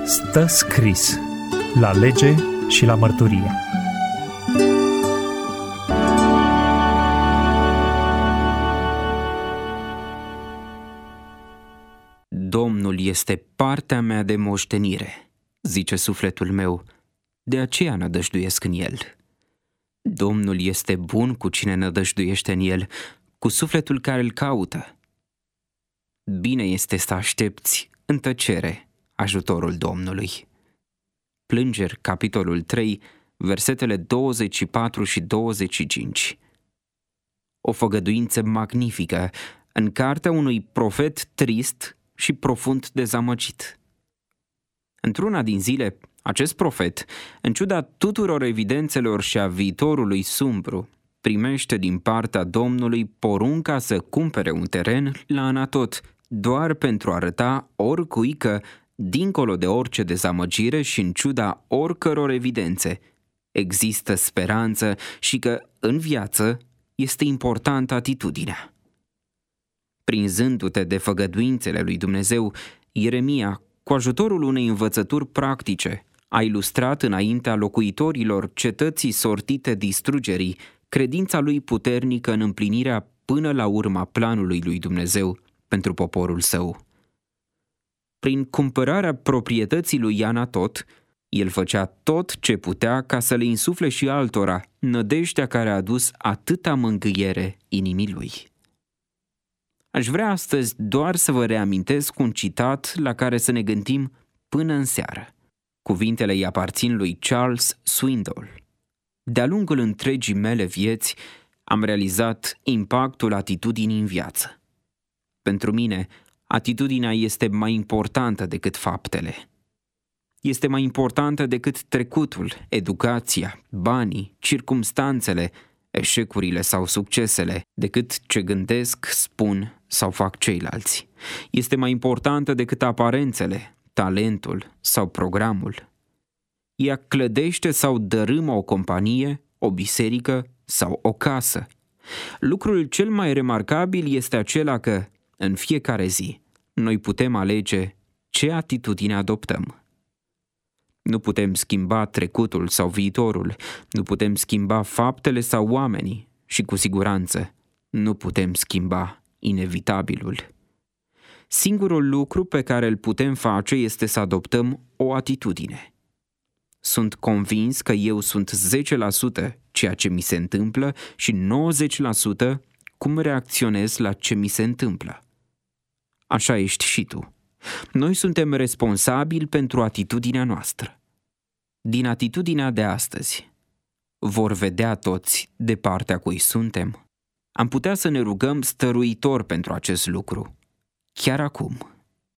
Stă scris la lege și la mărturie. Domnul este partea mea de moștenire, zice sufletul meu, de aceea nădăjduiesc în El. Domnul este bun cu cine nădăjduiește în El, cu sufletul care îl caută. Bine este să aștepți în tăcere ajutorul Domnului. Plângeri, capitolul 3, versetele 24 și 25. O făgăduință magnifică în cartea unui profet trist și profund dezamăgit. Într-una din zile, acest profet, în ciuda tuturor evidențelor și a viitorului sumbru, primește din partea Domnului porunca să cumpere un teren la Anatot, doar pentru a arăta oricui că, dincolo de orice dezamăgire și în ciuda oricăror evidențe, există speranță și că, în viață, este importantă atitudinea. Prinzându-te de făgăduințele lui Dumnezeu, Ieremia, cu ajutorul unei învățături practice, a ilustrat înaintea locuitorilor cetății sortite distrugerii credința lui puternică în împlinirea până la urma planului lui Dumnezeu pentru poporul său. Prin cumpărarea proprietății lui Anatot, el făcea tot ce putea ca să le insufle și altora nădejdea care a adus atâta mângâiere inimii lui. Aș vrea astăzi doar să vă reamintesc un citat la care să ne gândim până în seară. Cuvintele îi aparțin lui Charles Swindoll. De-a lungul întregii mele vieți am realizat impactul atitudinii în viață. Pentru mine, atitudinea este mai importantă decât faptele. Este mai importantă decât trecutul, educația, banii, circumstanțele, eșecurile sau succesele, decât ce gândesc, spun sau fac ceilalți. Este mai importantă decât aparențele, talentul sau programul. Ea clădește sau dărâmă o companie, o biserică sau o casă. Lucrul cel mai remarcabil este acela că, în fiecare zi, noi putem alege ce atitudine adoptăm. Nu putem schimba trecutul sau viitorul, nu putem schimba faptele sau oamenii și, cu siguranță, nu putem schimba inevitabilul. Singurul lucru pe care îl putem face este să adoptăm o atitudine. Sunt convins că eu sunt 10% ceea ce mi se întâmplă și 90% cum reacționez la ce mi se întâmplă. Așa ești și tu. Noi suntem responsabili pentru atitudinea noastră. Din atitudinea de astăzi, vor vedea toți de partea cui suntem. Am putea să ne rugăm stăruitor pentru acest lucru, chiar acum.